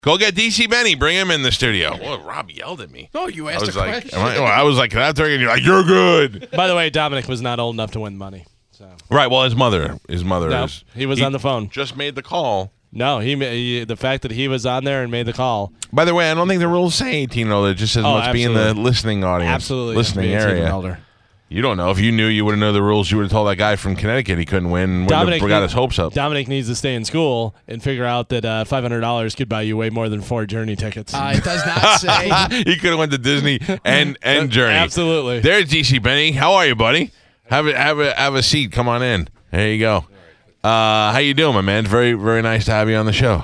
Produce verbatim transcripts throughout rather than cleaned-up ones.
Go get D C Benny. Bring him in the studio. Well, Rob yelled at me. Oh, you I asked was a like, question. am I, well, I was like, can I throw you? And you're like, you're good. By the way, Dominic was not old enough to win money. So. Right. Well, his mother, his mother No, is. he was on the phone. Just made the call. No, he, he the fact that he was on there and made the call. By the way, I don't think the rules say eighteen and older. It just says Oh, must be in the absolutely. listening audience. Absolutely, Listening eighteen and area. older. You don't know. If you knew, you would have known the rules. You would have told that guy from Connecticut he couldn't win. And wouldn't have got need- his hopes up. Dominic needs to stay in school and figure out that uh, five hundred dollars could buy you way more than four Journey tickets. Uh, it does not say. He could have went to Disney and and Journey. Absolutely. There's D C Benny. How are you, buddy? Have a have a have a seat. Come on in. There you go. Uh, how you doing, my man? Very very nice to have you on the show.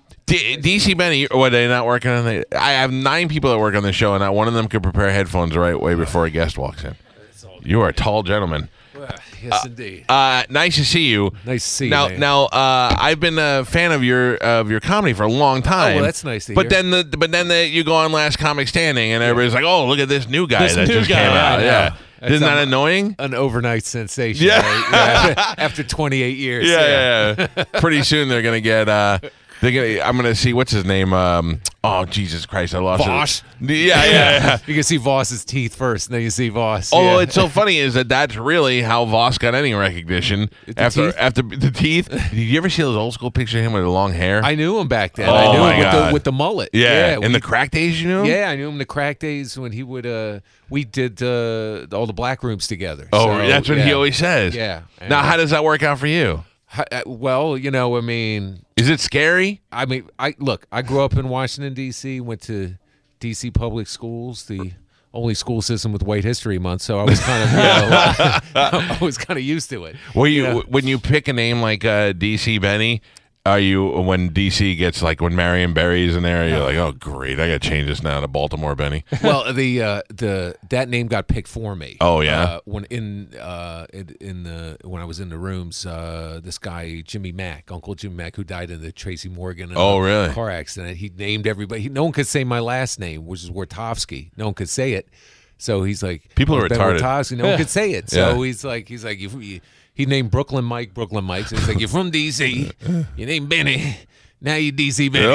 D- DC Benny, what, are they not working on the I have nine people that work on the show, and not one of them could prepare headphones the right way before a guest walks in. You are a tall gentleman. Well, yes, indeed. Uh, nice to see you. Nice to see you, Now, man. now, uh, I've been a fan of your of your comedy for a long time. Oh, well, that's nice to but hear. then the but then the, you go on Last Comic Standing, and everybody's like, "Oh, look at this new guy This that new just guy, came yeah, out." I Yeah, know. That's isn't that um, annoying? An overnight sensation. Yeah. right? Yeah. After twenty-eight years. Yeah, yeah, yeah. Pretty soon they're gonna get. Uh, they're gonna. I'm gonna see what's his name. Um, oh Jesus Christ, I lost Voss. it. Yeah, yeah, yeah. You can see Voss's teeth first, and then you see Voss. Although yeah. it's so funny is that that's really how Voss got any recognition The after teeth? after the teeth. Did you ever see those old school pictures of him with the long hair? I knew him back then. Oh, I knew my him with God. the, with the mullet. yeah, in we- the crack days, you know. Yeah, I knew him in the crack days when he would. Uh, we did uh, all the black rooms together. Oh, So, that's what he yeah. always says. Yeah. Now, how does that work out for you? How- uh, well, you know, I mean, Is it scary? I mean, I look. I grew up in Washington D C. Went to D C public schools, the only school system with White History Month. So I was kind of, you know, I was kind of used to it. Well, you, know? when you pick a name like uh, D C Benny, are you when D C gets like when Marion Barry's in there, you're like, oh great, I got to change this now to Baltimore Benny. Well, the uh, the that name got picked for me. Oh, yeah? Uh, when in uh, in, in the when I was in the rooms, uh, this guy Jimmy Mack, Uncle Jimmy Mack, who died in the Tracy Morgan uh, Oh, really? car accident, he named everybody. He, no one could say my last name, which is Wartofsky. No one could say it, so he's like, People are Ben retarded. Wartofsky. No one could say it, so Yeah. he's like, he's like, you, you, he named Brooklyn Mike, Brooklyn Mike. So he's like, you're from D C, you named Benny. Now you D C Benny.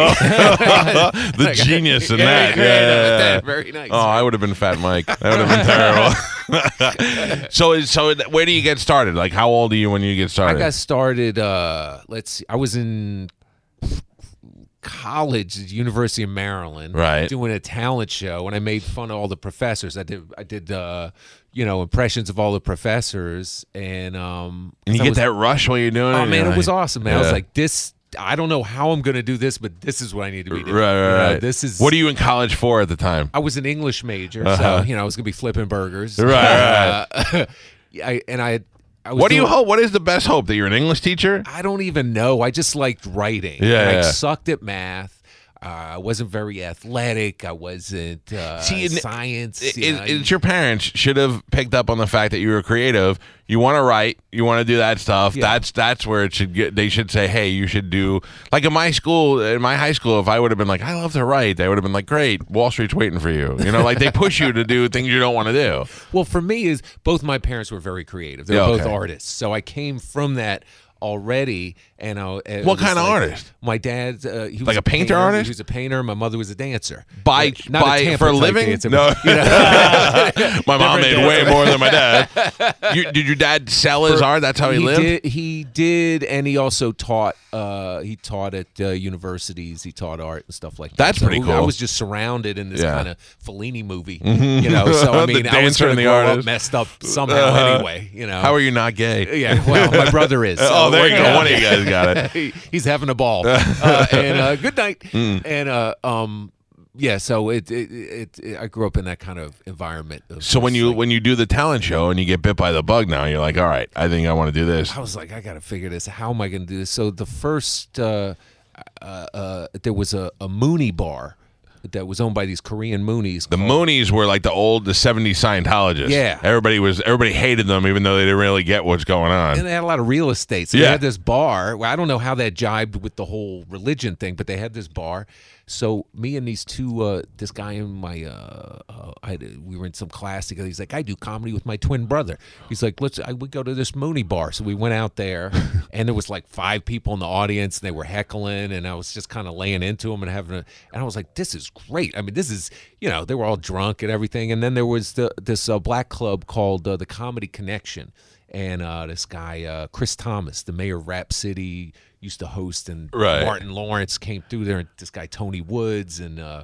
The genius in Very that. creative Yeah. at that. Very nice. Oh, I would have been Fat Mike. That would have been terrible. so, so where do you get started? Like, how old are you when you get I started? got started. Uh, let's see. I was in college at the University of Maryland, Right. doing a talent show, and I made fun of all the professors. I did. I did. Uh, you know, impressions of all the professors, and um, and you I get was- that rush while you're doing it. Oh and man, you're it was like- awesome, man. I was Yeah. like, this. I don't know how I'm going to do this, but this is what I need to be doing. Right, right, You know, right. This is What are you in college for at the time? I was an English major, Uh-huh. so you know I was going to be flipping burgers. Right, right. Uh, I, and I. I was What do you doing- hope? What is the best hope? That you're an English teacher? I don't even know. I just liked writing. Yeah, And I yeah. sucked at math. Uh, I wasn't very athletic. I wasn't uh, See, and science. It, you know. it, it's your parents should have picked up on the fact that you were creative. You want to write. You want to do that stuff. Yeah. That's that's where it should get. They should say, hey, you should do like in my school, in my high school. If I would have been like, I love to write, they would have been like, great, Wall Street's waiting for you. You know, like they push you to do things you don't want to do. Well, for me, is both my parents were very creative. They were Yeah, both okay. artists, so I came from that already. And I, it What was kind of like- artist? My dad, uh, he was Like a painter painter. artist? He was a painter. My mother was a dancer. By Yeah, not by a Tampa for a type living? dancer, No, but, you know. my mom Different made way dancer. more than my dad. You, did your dad sell his art? That's how he, lived. Did, he did, and he also taught. Uh, he taught at uh, universities. He taught art and stuff like that. That's So pretty I cool. was just surrounded in this Yeah. kind of Fellini movie, you know. So I The mean, I was dancer going and to the grow up artist. messed up somehow Uh-huh. anyway, you know. How are you not gay? Yeah, well, my brother is. So Oh, there you we're- go. One of you guys got it. He- He's having a ball. uh, and uh, good night. Mm. And uh, um, yeah, so it it, it it I grew up in that kind of environment. Of So when just, you like, when you do the talent show and you get bit by the bug, now you're like, all right, I think I want to do this. I was like, I got to figure this. How am I going to do this? So the first, uh, uh, uh, there was a, a Mooney bar that was owned by these Korean Moonies. The Moonies were like the old, the seventies Scientologists. Yeah. everybody was, everybody hated them, even though they didn't really get what's going on. And they had a lot of real estate. So Yeah. they had this bar. Well, I don't know how that jibed with the whole religion thing, but they had this bar. So me and these two, uh, this guy and my uh, uh, I we were in some class together. He's like, I do comedy with my twin brother. He's like, let's I we go to this Mooney bar. So we went out there, and there was like five people in the audience, and they were heckling, and I was just kind of laying into them and having a, and I was like, this is great. I mean, this is, you know, they were all drunk and everything. And then there was the, this uh, black club called uh, the Comedy Connection. And uh, this guy, uh, Chris Thomas, the mayor of Rap City, used to host, and Right. Martin Lawrence came through there, and this guy, Tony Woods, and uh,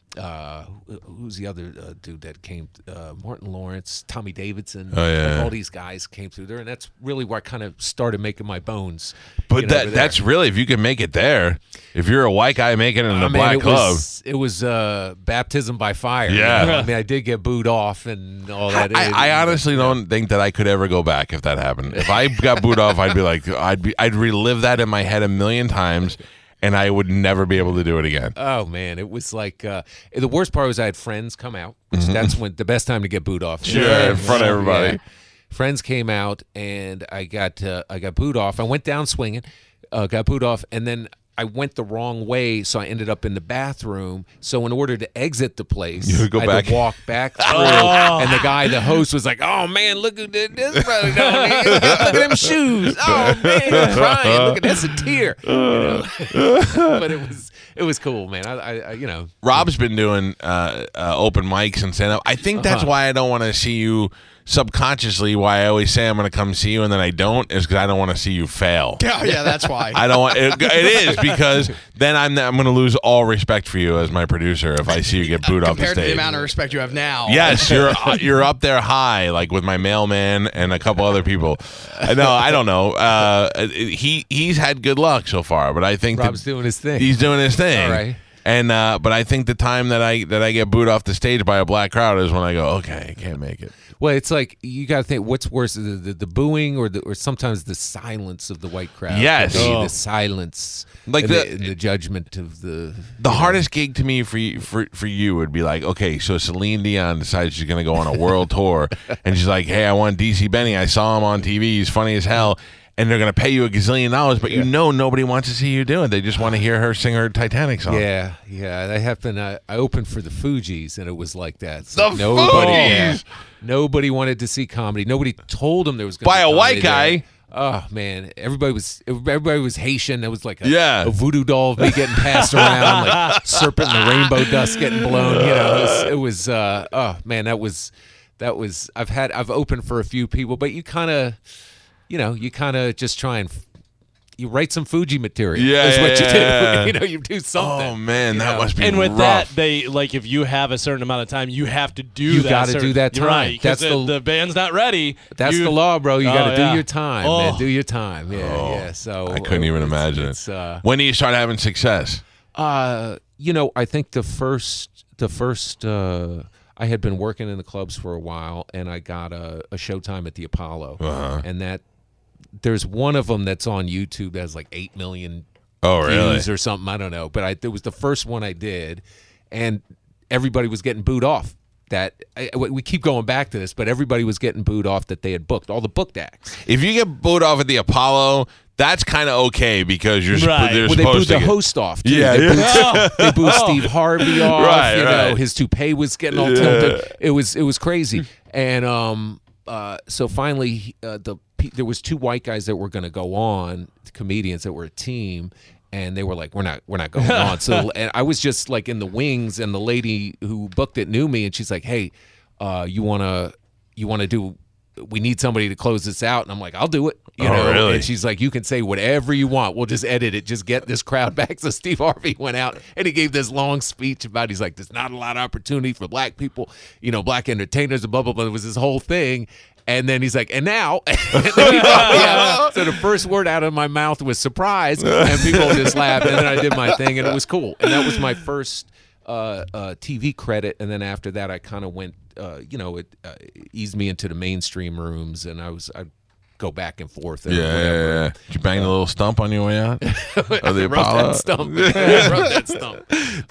uh, who's the other uh, dude that came? Uh, Martin Lawrence, Tommy Davidson. Oh, yeah. Like, all these guys came through there, and that's really where I kind of started making my bones. But you know, over that there. that's really, if you can make it there, if you're a white guy making it in I a mean, black it club. was, it was uh, baptism by fire. you Yeah. know? I mean, I did get booed off and all that. I, I honestly don't think that I could ever go back if that happened. If I got booed off, I'd be like, I'd be, I'd relive that in my head a million times, and I would never be able to do it again. Oh man, it was like uh, the worst part was I had friends come out. Which Mm-hmm. That's when the best time to get booed off. Sure, in front of everybody. Friends came out, and I got uh, I got booed off. I went down swinging, uh, got booed off, and then I went the wrong way, so I ended up in the bathroom. So in order to exit the place, You would go I back. had to walk back through. And the guy, the host, was like, "Oh man, look at this brother down here. Look at them shoes. Oh man, he's crying. Look at that's a tear." You know? But it was it was cool, man. I, I, I you know. Rob's been doing uh, uh, open mics and stand up. I think that's Uh-huh. why I don't want to see you subconsciously. Why I always say I'm going to come see you and then I don't is because I don't want to see you fail. Oh, yeah, that's why. I don't want it, it is because then I'm I'm going to lose all respect for you as my producer if I see you get booed off the Compared to the stage. amount of respect you have now. Yes, you're you're up there high, like with my mailman and a couple other people. Uh, No, I don't know. Uh, he he's had good luck so far, but I think that Rob's doing his thing. he's doing his thing. All right. And uh, but I think the time that I that I get booed off the stage by a black crowd is when I go, okay, I can't make it. Well, it's like you got to think what's worse, the, the, the booing or the, or sometimes the silence of the white crowd. Yes. Could be Oh. the silence, Like and the- the, and the judgment of the. The hardest gig to me for you, for for you would be like, okay, so Celine Dion decides she's gonna go on a world tour, and she's like, hey, I want D C Benny. I saw him on T V. He's funny as hell. And they're gonna pay you a gazillion dollars, but you know nobody wants to see you do it. They just want to hear her sing her Titanic song. Yeah, yeah, that happened. I, I opened for the Fugees, and it was like that. It's The like nobody, yeah, Fugees! nobody wanted to see comedy. Nobody told them there was going By to be a white comedy there. guy. Oh man, everybody was everybody was Haitian. There was like a, Yeah. a voodoo doll of me getting passed around, like serpent in the rainbow dust getting blown. You know, it was, it was uh, oh man, that was that was. I've had I've opened for a few people, but you kind of, you know, you kind of just try and. You write some Fuji material. Yeah, is what yeah, you do. yeah. You know, you do something. Oh man, you that know? must be And with rough. that, they like if you have a certain amount of time, you have to do. You that gotta certain- do that You're time. Right, 'cause That's the, the- the band's not ready. That's You- the law, bro. You Oh, got to yeah. do your time, Oh. man. Do your time. Yeah, Oh, yeah. So I couldn't even it's- imagine it's, it. Uh, When do you start having success? uh, you know, I think the first, the first, uh, I had been working in the clubs for a while, and I got a, a showtime at the Apollo, Uh-huh. and that there's one of them that's on YouTube that has like eight million Oh really? views or something. I don't know, but I, it was the first one I did, and everybody was getting booed off. That I, we keep going back to this, but everybody was getting booed off that they had booked all the booked acts. If you get booed off at the Apollo, that's kind of okay because you're Right. sp- they're Well, they supposed booed to the get- host off. Too. Yeah, they yeah. booed, they booed Steve Harvey off. Right, you know, right. his toupee was getting all tilted. It was it was crazy. And um, uh, so finally, uh, the there was two white guys that were going to go on, comedians that were a team. And they were like, "We're not, we're not going on." So, and I was just like in the wings, and the lady who booked it knew me, and she's like, "Hey, uh, you wanna, you wanna do? We need somebody to close this out." And I'm like, "I'll do it." You Oh, know. really? And she's like, "You can say whatever you want. We'll just edit it. Just get this crowd back." So Steve Harvey went out and he gave this long speech about. He's like, "There's not a lot of opportunity for black people, you know, black entertainers, and blah blah blah." It was this whole thing. And then he's like, and now, and then he brought me out. So the first word out of my mouth was surprise, and people just laughed. And then I did my thing, and it was cool. And that was my first uh, uh, T V credit. And then after that, I kind of went, uh, you know, it uh, eased me into the mainstream rooms, and I was I'd go back and forth. And Yeah, yeah, whatever. yeah. Did you bang the little stump on your way out? Of the Rub Apollo? that stump. Rub that stump.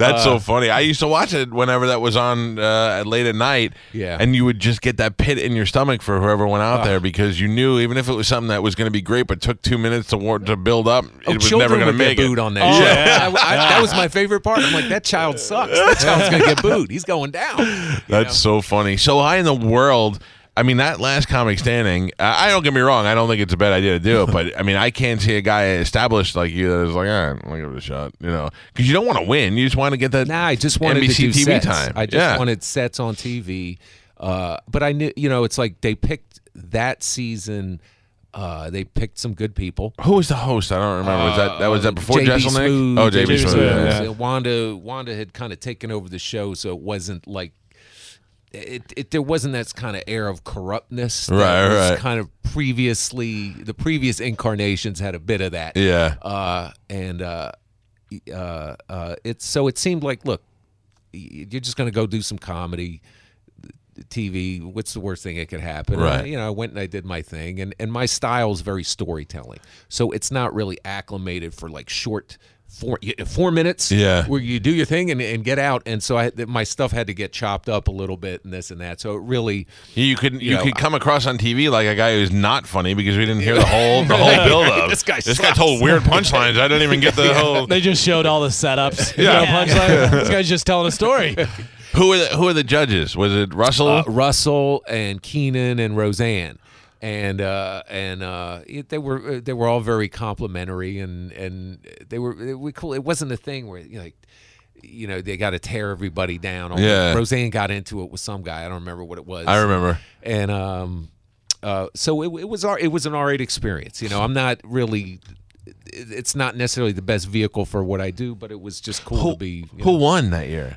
That's so funny. I used to watch it whenever that was on uh, at late at night. Yeah. And you would just get that pit in your stomach for whoever went out there because you knew even if it was something that was going to be great but took two minutes to war- to build up, Oh, it was children never going to would make get it. booed on that. Oh, show. yeah. I- I- that was my favorite part. I'm like, that child sucks. That child's gonna get booed. He's going down. You That's know? so funny. So high in the world. I mean, that last comic standing, uh, I don't get me wrong. I don't think it's a bad idea to do it. But, I mean, I can't see a guy established like you that is like, all right, I'll give it a shot. You know, because you don't want to win. You just want to get that Nah, I just wanted N B C to do T V sets. time. I just Yeah. wanted sets on T V. Uh, but I knew, you know, it's like they picked that season. Uh, they picked some good people. Who was the host? I don't remember. was that that was that before J B Jesselnick? Smoove, Oh, J B J B Smoove. Smoove, yeah, yeah. yeah. Uh, Wanda, Wanda had kind of taken over the show, so it wasn't like it. it there wasn't that kind of air of corruptness. That Right, was right. Kind of previously, the previous incarnations had a bit of that. Yeah. Uh, and uh, uh, uh, it's so it seemed like, look, you're just going to go do some comedy. T V, what's the worst thing that could happen? And I, Right. you know, I went and I did my thing, and, and my style is very storytelling, so it's not really acclimated for like short four four minutes, Yeah. where you do your thing and, and get out. And so I, my stuff had to get chopped up a little bit and this and that. So it really, You could you You know, could come across on T V like a guy who's not funny because we didn't hear the whole the whole build up. This guy this guy sucks. told weird punchlines. I didn't even get the whole. They just showed all the setups. You Yeah. know, punchline. This guy's just telling a story. Who are the who are the judges? Was it Russell? uh, Russell and Keenan and Roseanne. And uh, and uh, it, they were they were all very complimentary, and, and they were it, we cool. It wasn't a thing where you know, like you know they got to tear everybody down. Yeah. Roseanne got into it with some guy. I don't remember what it was. I remember. And um, uh, so it, it was our, it was an R eight experience. You know, I'm not really. it- It's not necessarily the best vehicle for what I do, but it was just cool Who, to be. You who know, won that year?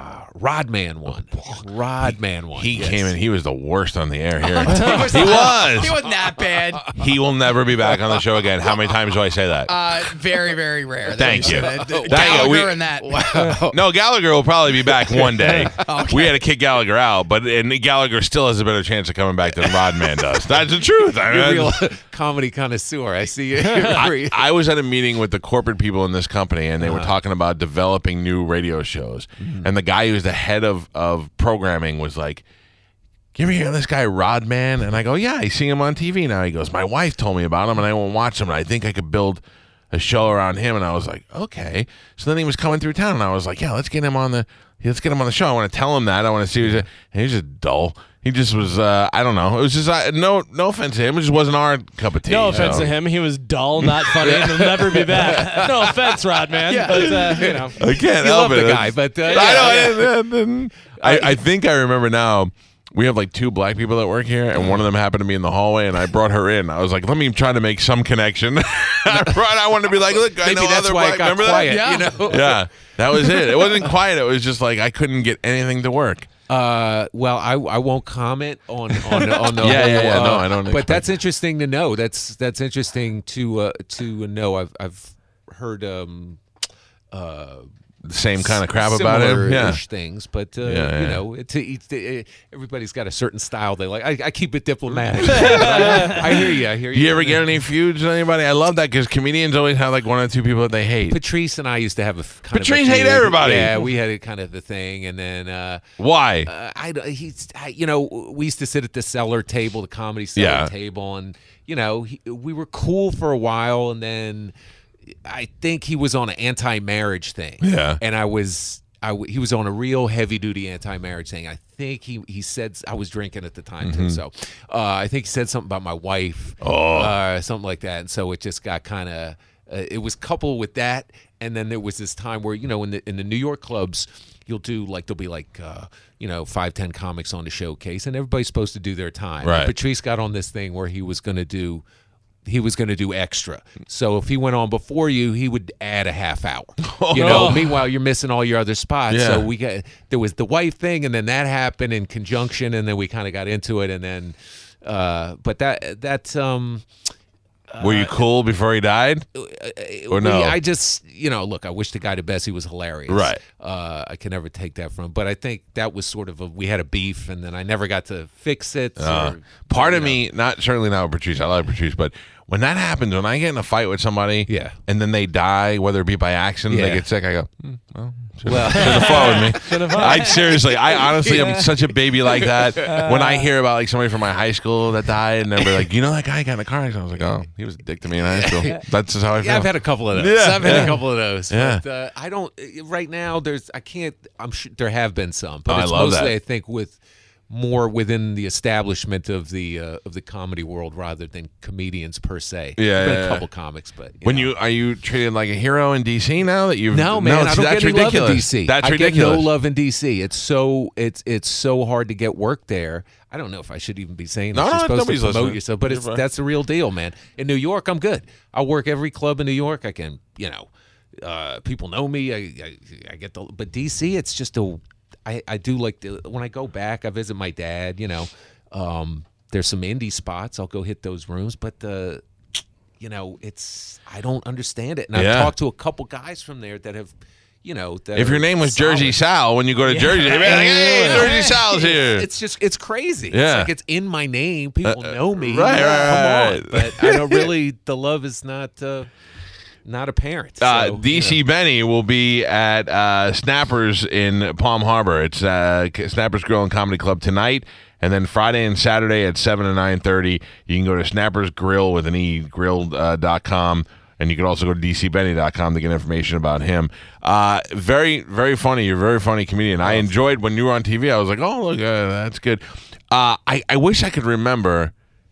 Rodman won. Rodman won. He yes. came in. He was the worst on the air here. He was. he was. He wasn't that bad. He will never be back on the show again. How many times do I say that? Uh, very, very rare. that Thank we you. said that. Thank you. Gallagher We- and that. No, Gallagher will probably be back one day. We had to kick Gallagher out, but and Gallagher still has a better chance of coming back than Rodman does. That's the truth. I You're a mean, real comedy connoisseur. I see you. I, I was at a meeting with the corporate people in this company, and they were talking about developing new radio shows. And the guy who's the head of, of programming was like, "You ever hear of this guy Rodman?" And I go, "Yeah, I see him on T V now." He goes, "My wife told me about him, and I won't watch him. And I think I could build a show around him." And I was like, "Okay." So then he was coming through town, and I was like, "Yeah, let's get him on the let's get him on the show. I want to tell him that. I want to see." What he's, and he's just dull. He just was. Uh, I don't know. It was just uh, no no offense to him. It just wasn't our cup of tea. No offense so. to him. He was dull, not funny, and will never be back. No offense, Rodman. Yeah. But, uh, you know. I can't You help love it. the guy, It's- but uh, I yeah, yeah. know. I, I think I remember now. We have like two black people that work here, and one of them happened to be in the hallway, and I brought her in. I was like, "Let me try to make some connection." I brought. I wanted to be like, "Look, I Maybe know that's other why black." it got Remember quiet. Yeah. You know. that? Yeah, that was it. It wasn't quiet. It was just like I couldn't get anything to work. Uh, well, I I won't comment on on on the Yeah, whole, yeah, yeah. No, uh, I don't But expect- that's interesting to know. That's that's interesting to uh, to know. I've I've heard um uh The same kind of crap about him. Yeah. similar-ish things, but uh, Yeah, yeah. you know, it's, it's, it, everybody's got a certain style they like. I, I keep it diplomatic. I, I hear you. I hear you. You ever get any feuds with anybody? I love that because comedians always have like one or two people that they hate. Patrice and I used to have a f- kind Patrice of a hate feud. everybody. Yeah, we had a kind of a thing, and then. Uh, Why? Uh, I, he's, I, you know, we used to sit at the cellar table, the comedy cellar Yeah. table, and you know, he, we were cool for a while, and then I think he was on an anti-marriage thing. Yeah. and I was, I w- he was on a real heavy-duty anti-marriage thing. I think he he said I was drinking at the time too, so uh, I think he said something about my wife, Mm-hmm. Oh. uh, something like that, and so it just got kind of. Uh, it was coupled with that, and then there was this time where you know in the in the New York clubs, you'll do like there'll be like uh, you know five ten comics on the showcase, and everybody's supposed to do their time. Right. And Patrice got on this thing where he was going to do he was going to do extra. So if he went on before you, he would add a half hour. You know. Oh. Meanwhile, you're missing all your other spots. Yeah. So we got there was the wife thing, and then that happened in conjunction, and then we kind of got into it, and then. Uh, but that that um. Were you cool before he died? Or no? We- I just, you know, look, I wish the guy the best. He was hilarious. Right. Uh, I can never take that from him. But I think that was sort of a, we had a beef, and then I never got to fix it. Uh, or, part you of know. me, not certainly not with Patrice. I love Patrice, but When that happens, when I get in a fight with somebody, Yeah. and then they die, whether it be by accident, Yeah. they get sick, I go, hmm, well, should Well- have followed me. I seriously, I honestly am such a baby like that. When I hear about like somebody from my high school that died, and they're like, you know that guy got in a car accident, I was like, oh, he was a dick to me in high school. That's just how I feel. Yeah, I've had a couple of those. Yeah, I've had yeah. a couple of those. Yeah. But uh, I don't. Right now, there's. I can't. I'm sure there have been some, but Oh, I it's love mostly that. I think with more within the establishment of the uh, of the comedy world rather than comedians per se. Yeah, There's been yeah, a yeah. couple comics, but you When know. you are you treated like a hero in D C now that you've No, man, I it's- don't that's get any ridiculous. love in D C. That's I ridiculous. get no love in D C. It's so it's it's so hard to get work there. I don't know if I should even be saying this. No, You're no, supposed nobody's to promote listening. yourself, but You're it's fine. that's the real deal, man. In New York, I'm good. I work every club in New York. I can, you know, uh, people know me. I, I I get the but D C, it's just a. I I do like the, when I go back. I visit my dad. You know, um, there's some indie spots. I'll go hit those rooms, but the. You know, it's I don't understand it, and Yeah. I've talked to a couple guys from there that have, you know, that If your are name was solid. Jersey Sal, when you go to Jersey, they'd be like, hey, Yeah. Jersey Sal's here. It's just it's crazy. Yeah. It's like it's in my name. People Uh, uh, know me. right, Come right, on. right. But I don't really. The love is not uh, not apparent. Uh, So, D C you know. Benny will be at uh, Snappers in Palm Harbor. It's uh, Snappers Grill and Comedy Club tonight, and then Friday and Saturday at seven and nine thirty. You can go to Snappers Grill with an E grill uh, dot com, and you can also go to D C Benny dot com to get information about him. Uh, very very funny. You're a very funny comedian. I enjoyed when you were on T V. I was like, oh look, uh, that's good. Uh, I I wish I could remember.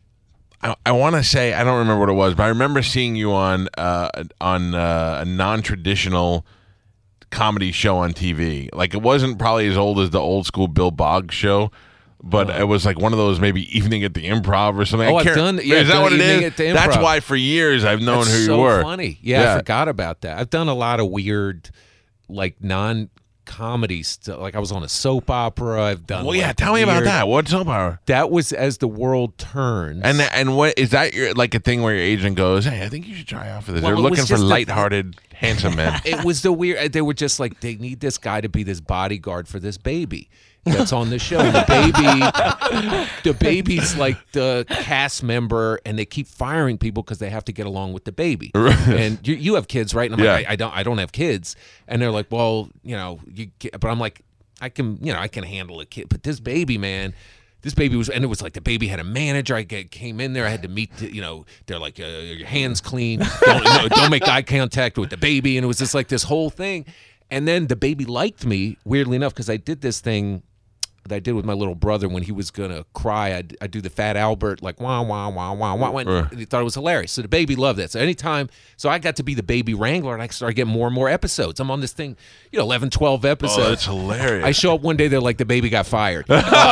I, I want to say I don't remember what it was, but I remember seeing you on uh, on uh, a non-traditional comedy show on T V. Like it wasn't probably as old as the old school Bill Boggs show, but it was like one of those maybe Evening at the Improv or something. Oh, I I've can't- done- yeah, is I've that done what it Evening is? at the That's Improv. why for years I've known That's who you so were. funny. Yeah, Yeah. I forgot about that. I've done a lot of weird, like non comedy stuff. Like I was on a soap opera. I've done. Well, yeah, like, tell me about weird- that. What's up, Power? That was As the World Turns. And and what is that? Your like a thing where your agent goes, "Hey, I think you should try out for this." Well, They're it was looking for just a- lighthearted, handsome men. it was the weird. They were just like, they need this guy to be this bodyguard for this baby that's on the show. And the baby, the baby's like the cast member, and they keep firing people because they have to get along with the baby. And you, you have kids, right? And I'm like, Yeah. I, I don't, I don't have kids. And they're like, well, you know, you. ca- But I'm like, I can, you know, I can handle a kid. But this baby, man. This baby was, and it was like the baby had a manager. I get, came in there. I had to meet, the, you know, they're like, uh, your hands clean. Don't, no, don't make eye contact with the baby. And it was just like this whole thing. And then the baby liked me, weirdly enough, because I did this thing that I did with my little brother when he was going to cry. I'd, I'd do the Fat Albert, like, wah, wah, wah, wah, wah. And Uh. he thought it was hilarious. So the baby loved that. So anytime, so I got to be the baby wrangler, and I started getting more and more episodes. I'm on this thing, you know, eleven, twelve episodes. Oh, that's hilarious. I show up one day, they're like, the baby got fired.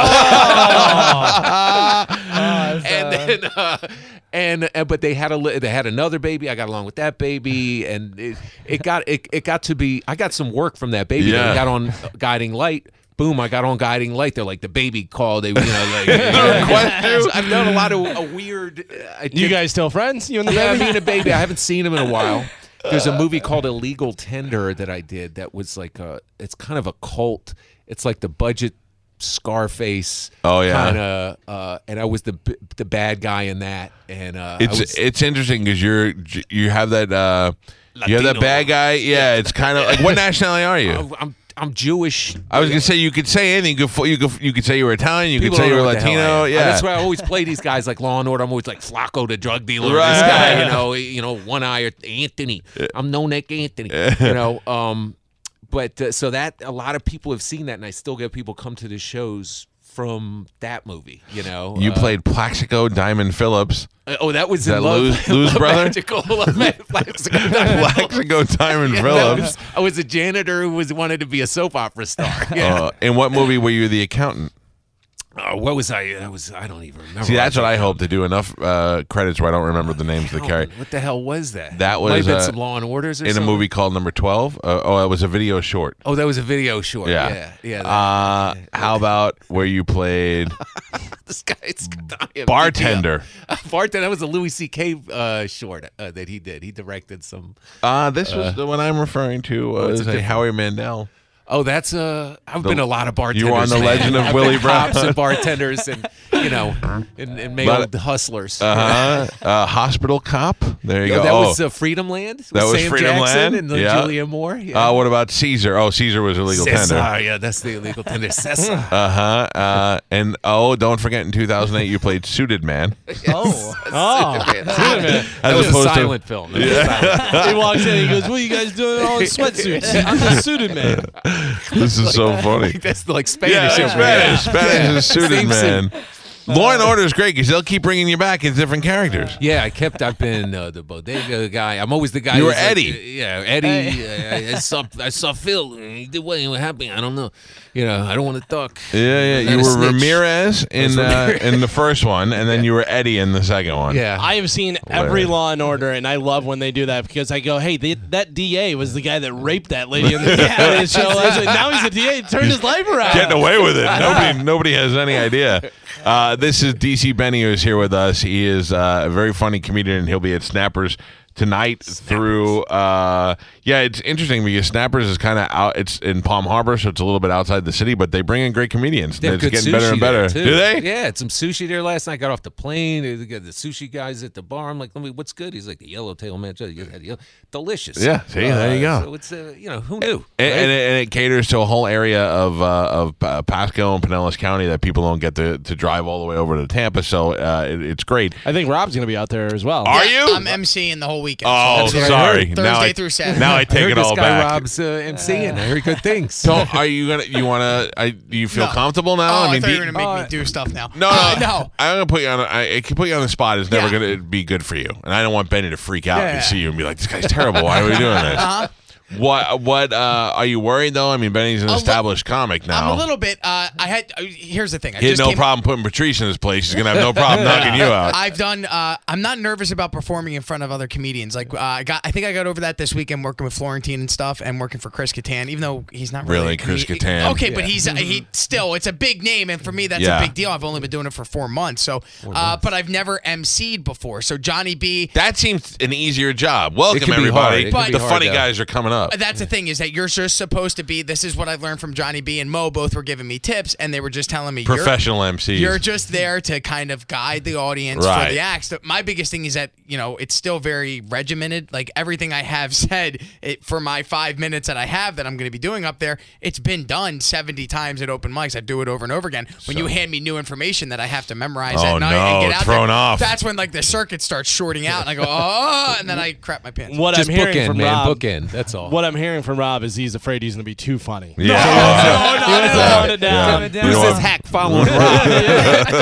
and then, uh, and, and but they had a li- they had another baby. I got along with that baby, and it, it got it, it got to be. I got some work from that baby. Yeah. I got on Guiding Light. Boom! I got on Guiding Light. They're like the baby called. They, you know, like request you? So I've done a lot of uh, weird. Uh, I You did- guys still friends? You and the yeah, baby? me and a baby. I haven't seen him in a while. There's a movie called Illegal Tender that I did that was like a, it's kind of a cult. It's like the budget Scarface. Oh, yeah. Kind of, uh, and I was the b- the bad guy in that. And uh, I It's was, it's interesting because you're you have that uh, you have that Latino. bad guy. Yeah, it's kind of like what nationality are you? I'm, I'm I'm Jewish. I was gonna say you could say anything. You could you could, you could say you were Italian. You People could say don't you know were what the hell I Latino. am. Yeah, That's why I always play these guys like Law and Order. I'm always like Flacco, the drug dealer. Right. This guy, you know, you know, one eye, Anthony. I'm no neck Anthony. You know, um, but uh, so that a lot of people have seen that, and I still get people come to the shows from that movie. You know, you uh, played Plaxico Diamond Phillips. uh, oh, that was that in Love, Lou's- Lou's Love brother? Magical, Love Ma- Plaxico Diamond Phillips. Plaxico Diamond Yeah, that Phillips. was- I was a janitor who was wanted to be a soap opera star. Yeah. Uh, in what movie were you the accountant? Uh, what was I? I was. I don't even remember. See, that's was what I the hope to do enough uh, credits where I don't remember the names of the accountant. character. What the hell was that? That Might have was, been uh, some Law and Orders or In a something? movie called Number twelve. Uh, oh, it was a video short. Oh, that was a video short. Yeah. Yeah, yeah. that- Uh, how about where you played this guy's dying. bartender? Uh, bartender. That was a Louis C K uh, short uh, that he did. He directed some. Uh, this was the one I'm referring to. Was it's a a different- Howie Mandel. Oh, that's uh, I've The- been a lot of bartenders. you were on The man. Legend of I've Willie been Brown. cops and bartenders, and you know, and, and male But- hustlers. Uh-huh. uh Hospital Cop. There you Yo, go. that oh. was uh, Freedom Land. With That was Sam Freedom Jackson Land? and uh, Yeah. Julia Moore. Yeah. uh, what about Caesar? Oh, Caesar was illegal Cesar, tender. yeah, that's the illegal tender. Cesar. Uh-huh. Uh And oh, don't forget, in two thousand eight, you played Suited Man. Oh, oh, Man. man. That was a opposed to- silent film. That was a silent- He walks in. He goes, "What are you guys doing all in sweatsuits? I'm the suited man." This is so funny. That's like Spanish. Yeah, over Spanish. here. Spanish Yeah. is Suited Same Man. suit. Law and Order is great because they'll keep bringing you back as different characters. Yeah, I kept. I've been uh, the bodega guy. I'm always the guy. You were who's like, Eddie. uh, yeah, Eddie. I, I saw. I saw Phil. He did what? What happened? I don't know. You know, I don't want to talk. Yeah, yeah. Not You a were snitch. Ramirez in was uh, Ramirez. in the first one, and then you were Eddie in the second one. Yeah. I have seen every Law and Order, and I love when they do that because I go, "Hey, they, that D A was the guy that raped that lady in the yeah. show. I was like, now he's a D A. Turned his life around. Getting away with it. Nobody, nobody has any idea. Uh, this is D C Benny who's here with us. He is uh, a very funny comedian, and he'll be at Snappers tonight through uh yeah it's interesting because Snappers is kind of out, it's in Palm Harbor, so it's a little bit outside the city, but they bring in great comedians. They have It's good getting sushi better and there, better. too. Do they? Yeah, had some sushi there last night. Got off the plane. They got the sushi guys at the bar. I'm like, let me. What's good? He's like the yellowtail man. You had yellow- Delicious. Yeah, see, there you Uh, go. So it's uh, you know who knew? And, right? and, it, and it caters to a whole area of uh, of uh, Pasco and Pinellas County that people don't get to, to drive all the way over to Tampa. So uh, it, it's great. I think Rob's gonna be out there as well. Are Yeah, you? I'm emceeing the whole weekend. Oh, so that's sorry. Thursday Now I- through Saturday. Now I I take heard it this all guy back. Rob's uh, emceeing. I heard good things. So are you gonna? You wanna? I do you feel No. comfortable now? Oh, I, mean, thought do you were you- gonna make uh, me do stuff now. No, no, Uh, no. I'm gonna put you on. A, I, it can put you on the spot. It's never Yeah. gonna be good for you, and I don't want Benny to freak out Yeah, and yeah. see you and be like, "This guy's terrible. Why are we doing this?" Uh-huh. What? What? Uh, are you worried though? I mean, Benny's an li- established comic now. I'm a little bit. Uh, I had. Uh, here's the thing. I he had just no came, problem putting Patrice in his place. He's gonna have no problem knocking you out. I've done. Uh, I'm not nervous about performing in front of other comedians. Like uh, I got. I think I got over that this weekend working with Florentine and stuff, and working for Chris Kattan. Even though he's not really, Really, a Chris comedi- Kattan? Okay, but he's uh, he still. It's a big name, and for me, that's Yeah. a big deal. I've only been doing it for four months. So, uh, but I've never emceed before. So Johnny B. That seems an easier job. Welcome can be everybody. hard. It can be the hard, funny though. guys are coming up. That's the thing is that you're just supposed to be. This is what I've learned from Johnny B and Mo. Both were giving me tips, and they were just telling me you're- Professional M Cs. You're just there to kind of guide the audience Right. for the acts. My biggest thing is that, you know, it's still very regimented. Like everything I have said it, for my five minutes that I have that I'm going to be doing up there, it's been done seventy times at open mics. I do it over and over again. When you hand me new information that I have to memorize Oh, at night no, and get out thrown there, off. that's when like the circuit starts shorting out and I go, oh, and then I crap my pants. What Just I'm hearing bookend, from man. Rob, Bookend. That's all. what I'm hearing from Rob is he's afraid he's gonna be too funny. Yeah. He wants to tone it down. Yeah. Who's You this know, hack following Rob?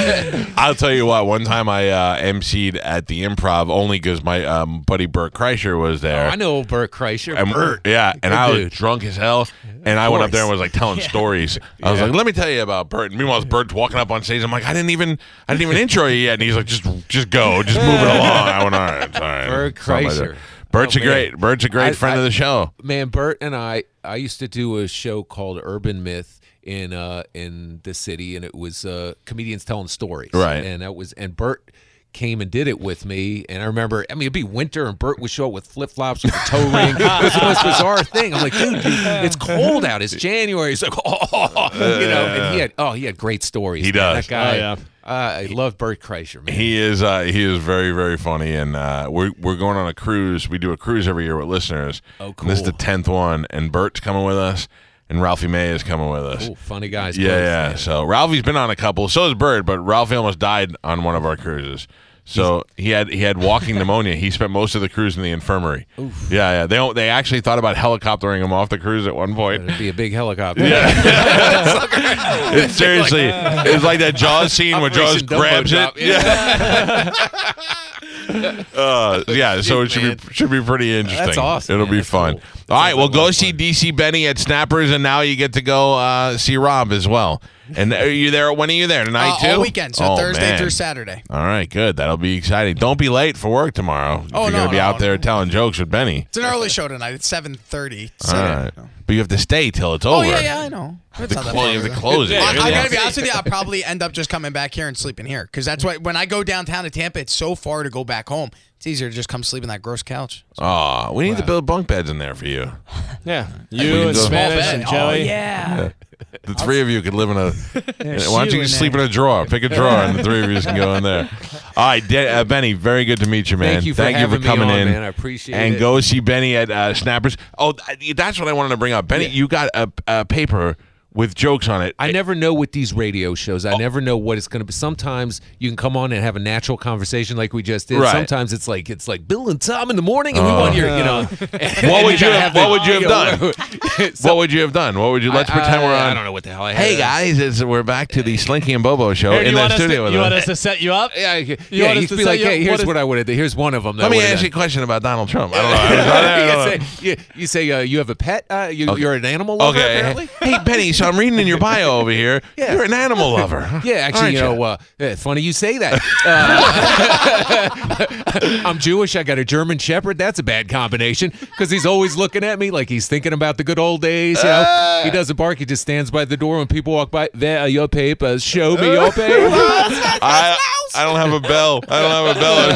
I'll tell you what. One time I uh, emceed at the Improv only because my um, buddy Bert Kreischer was there. I know Bert Kreischer. And, Bert. yeah, and Good I was dude. drunk as hell, and I went up course. there and was like telling stories. I was Yeah. like, "Let me tell you about Bert." And meanwhile, Bert's walking up on stage. I'm like, "I didn't even, I didn't even intro you yet." And he's like, "Just, just go, just move it along." I went, "All right, it's all right." Bert Something like that. Kreischer. Bert's Oh, a man. great, Bert's a great I- friend I- of the show. Man, Bert and I, I used to do a show called Urban Myth in uh in the city, and it was uh comedians telling stories. Right. And that was and Bert came and did it with me, and I remember, I mean, it'd be winter, and Bert would show up with flip flops with a toe ring. It was the most bizarre thing. I'm like, dude, dude, it's cold out. It's January. He's like, oh, you know, and he had, oh, he had great stories. He man. does. That guy. Oh, yeah. uh, I love Bert Kreischer, man. He is, uh, he is very, very funny, and uh, we're we're going on a cruise. We do a cruise every year with listeners. Oh, And this is the cool. tenth one, and Bert's coming with us, and Ralphie May is coming with us. Ooh, funny guys. Yeah, both, yeah. man. So Ralphie's been on a couple. So has Bird, but Ralphie almost died on one of our cruises. So he had he had walking pneumonia. He spent most of the cruise in the infirmary. Yeah, yeah. They don't, they actually thought about helicoptering him off the cruise at one point. It'd be a big helicopter. It's seriously, it's like that Jaws scene where Jaws Operation Dumbo grabs it. Drop. Yeah, uh, yeah. So it should man. be should be pretty interesting. That's awesome, It'll man. be That's fun. cool. All right, Sounds well, like a go lot of see fun. D C Benny at Snappers, and now you get to go uh, see Rob as well. And are you there? When are you there tonight Uh, too? all weekend, so Oh, Thursday man. through Saturday. All right, good. That'll be exciting. Don't be late for work tomorrow. Oh, You're no, gonna be no, out there no. telling jokes with Benny. It's an early show tonight. It's seven thirty. All right, but you have to stay till it's Oh over. yeah, yeah, I know. It's The not that clo- far. you have to close it. Yeah, I, you're I the gotta be boss. honest with you. I'll probably end up just coming back here and sleeping here because that's why when I go downtown to Tampa, it's so far to go back home It's easier to just come sleep on that gross couch. Oh, we need to build bunk beds in there for you. Yeah, We you can and go- Spanish Small and bed. Joey. Oh, yeah. The three of you could live in a. Why don't you you just in sleep in a drawer? Pick a drawer, and the three of you can go in there. All right, De- uh, Benny. Very good to meet you, man. Thank you for having me coming on, in, man. I appreciate and it. go see Benny at uh, Snappers. Oh, th- that's what I wanted to bring up. Benny, Yeah. you got a, a paper with jokes on it. I never know with these radio shows. I never know what it's going to be. Sometimes you can come on and have a natural conversation like we just did. Right. Sometimes it's like it's like Bill and Tom in the morning, and we want your, you know. What would you have? What would you have done? What would you have done? What would you? Let's pretend we're on. I don't know what the hell I had. Hey guys, it's, we're back to the Slinky and Bobo show Here, do in you the want us studio to, with you us. want us to set you up? Yeah, You yeah. want us You'd to be say like, you- hey, what here's is- what I would have done. Here's one of them. That Let I me would've ask you a done. question about Donald Trump. I don't know. I was- I don't know. you say, you, you say uh, you have a pet. Uh, you, You're an animal lover, Okay. apparently. Hey, Benny, so I'm reading in your bio over here. Yeah. You're an animal lover. Yeah, actually, Aren't you know, uh, yeah, funny you say that. Uh, I'm Jewish. I got a German Shepherd. That's a bad combination because he's always looking at me like he's thinking about the good old days. You know, he doesn't bark. He just stands by the door when people walk by. There are your papers. Show me your papers. I, I don't have a bell. I don't have a bell or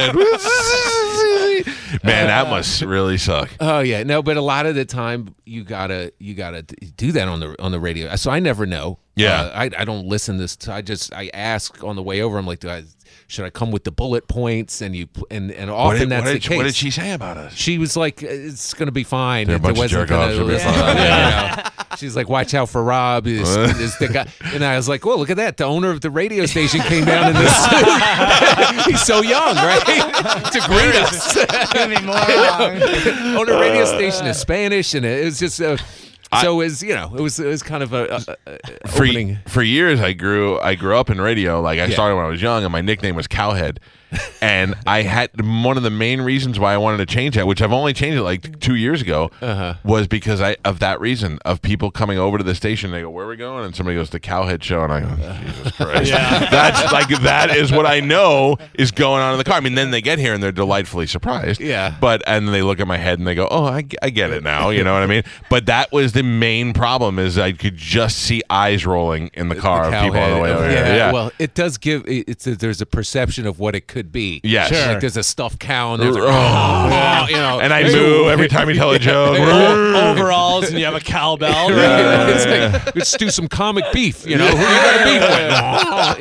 something. Man, that must really suck. Oh yeah, no, but a lot of the time you gotta you gotta do that on the on the radio. So I never know. Yeah. uh, I I don't listen this. To, I just I ask on the way over. I'm like, do I should I come with the bullet points? And you and and often What did, that's what, the did, case. what did she say about us? She was like, "It's gonna be fine." They're a It bunch of wasn't jerk-offs. gonna- It'll be fine. you know. She's like, "Watch out for Rob." Is, is the guy. And I was like, "Well, look at that. The owner of the radio station came down in this suit. He's so young, right? To greet us." Could be more wrong. Owner radio station is Spanish, and it was just. Uh, so it was, you know, it was it was kind of a, a, a For, opening. for years, I grew I grew up in radio. Like I Yeah. started when I was young, and my nickname was Cowhead. And I had one of the main reasons why I wanted to change that, which I've only changed it like two years ago, Uh-huh. was because I of that reason of people coming over to the station. They go, "Where are we going?" And somebody goes, "The Cowhead Show," and I go, "Jesus Christ!" That's like that is what I know is going on in the car. I mean, then they get here and they're delightfully surprised. Yeah. But and they look at my head and they go, "Oh, I, I get it now." You know what I mean? But that was the main problem is I could just see eyes rolling in the car The of people on the way cowhead. over yeah, here. Yeah. Well, it does give. it- It's a, there's a perception of what it could be. Yes. Sure. Like there's a stuffed cow and there's a Oh. cow, you know, And I moo every time you tell a joke. O- overalls and you have a cowbell. It's like, let's do some comic beef. You know, who you got to beef with?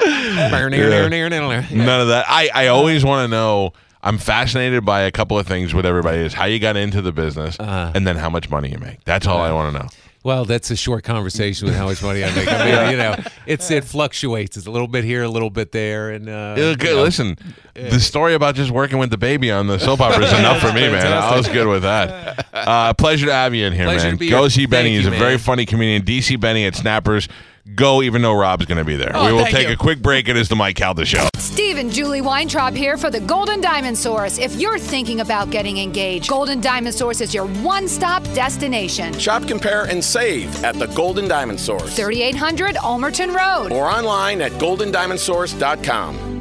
yeah. None of that. I, I always want to know. I'm fascinated by a couple of things with everybody is how you got into the business Uh-huh. and then how much money you make. That's all I want to know. Well, that's a short conversation with how much money I make. I mean, you know, it's it fluctuates. It's a little bit here, a little bit there, and uh, Yeah, good. you know. Listen, the story about just working with the baby on the soap opera is enough for me, man. I was good with that. Uh, pleasure to have you in here, Pleasure man. to be Go here. see Benny. Thank He's you, a very man. funny comedian. D C Benny at Snappers. Go, even though Rob's going to be there. Oh, we will thank take you. a quick break. It is the Mike Calda Show. Steve and Julie Weintraub here for the Golden Diamond Source. If you're thinking about getting engaged, Golden Diamond Source is your one-stop destination. Shop, compare, and save at the Golden Diamond Source thirty-eight hundred Almerton Road. or online at golden diamond source dot com.